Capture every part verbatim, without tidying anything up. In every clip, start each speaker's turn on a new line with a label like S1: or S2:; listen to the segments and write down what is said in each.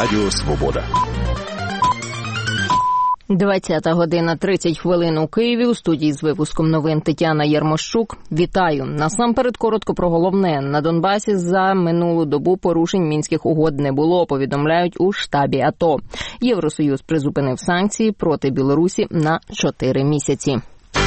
S1: Радіо Свобода.
S2: двадцята година тридцять хвилин у Києві. У студії з випуском новин Тетяна Єрмощук. Вітаю. Насамперед коротко про головне. На Донбасі за минулу добу порушень мінських угод не було, повідомляють у штабі АТО. Євросоюз призупинив санкції проти Білорусі на чотири місяці.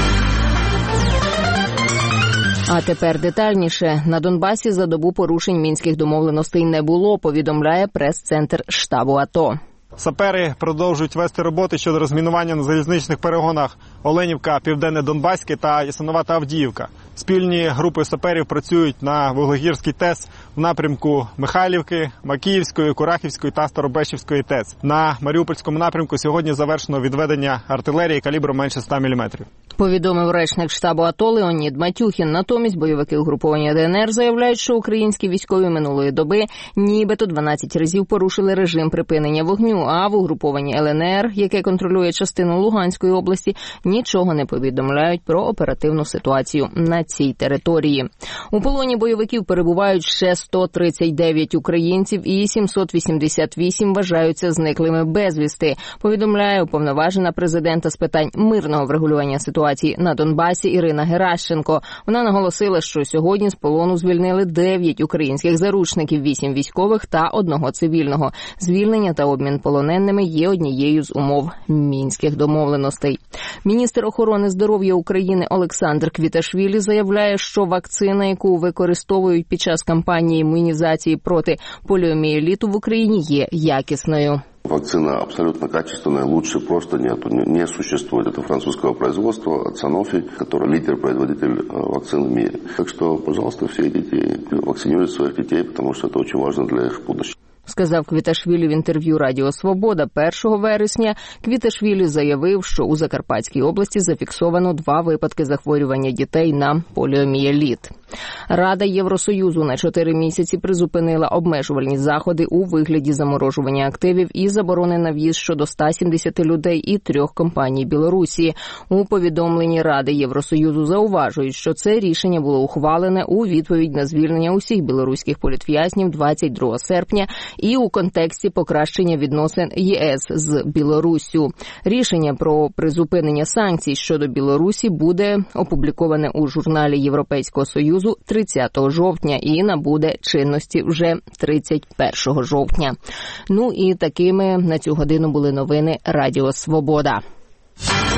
S2: А тепер детальніше. На Донбасі за добу порушень мінських домовленостей не було, повідомляє прес-центр штабу АТО.
S3: Сапери продовжують вести роботи щодо розмінування на залізничних перегонах Оленівка, Південне Донбаське та Ясиновата Авдіївка. Спільні групи саперів працюють на Вуглегірській ТЕС в напрямку Михайлівки, Макіївської, Курахівської та Старобешівської ТЕС. На Маріупольському напрямку сьогодні завершено відведення артилерії калібром менше ста міліметрів.
S2: Повідомив речник штабу АТО Леонід Матюхін. Натомість бойовики угруповання ДНР заявляють, що українські військові минулої доби нібито дванадцять разів порушили режим припинення вогню, а в угрупованні ЛНР, яке контролює частину Луганської області, нічого не повідомляють про оперативну ситуацію на цій території. У полоні бойовиків перебувають ще сто тридцять дев'ять українців і сімсот вісімдесят вісім вважаються зниклими безвісти, повідомляє уповноважена президента з питань мирного врегулювання ситуації на Донбасі Ірина Геращенко. Вона наголосила, що сьогодні з полону звільнили дев'ять українських заручників, вісім військових та одного цивільного. Звільнення та обмін полоненими є однією з умов мінських домовленостей. Міністр охорони здоров'я України Олександр Квіташвілі заявляє, що вакцина, яку використовують під час кампанії імунізації проти поліомієліту в Україні, є якісною.
S4: Вакцина абсолютно качественная, лучше просто нету, не существует. Это французского производства от Sanofi, который лидер-производитель вакцин в мире. Так что, пожалуйста, все идите вакцинируйте своих детей, потому что это очень важно для их будущего.
S2: Сказав Квіташвілі в інтерв'ю Радіо Свобода. першого вересня Квіташвілі заявив, що у Закарпатській області зафіксовано два випадки захворювання дітей на поліомієліт. Рада Євросоюзу на чотири місяці призупинила обмежувальні заходи у вигляді заморожування активів і заборони на в'їзд щодо ста сімдесяти людей і трьох компаній Білорусі. У повідомленні Ради Євросоюзу зауважують, що це рішення було ухвалене у відповідь на звільнення усіх білоруських політв'язнів двадцять другого серпня і у контексті покращення відносин ЄС з Білоруссю. Рішення про призупинення санкцій щодо Білорусі буде опубліковане у журналі Європейського Союзу тридцятого жовтня і набуде чинності вже тридцять першого жовтня. Ну і такими на цю годину були новини Радіо Свобода.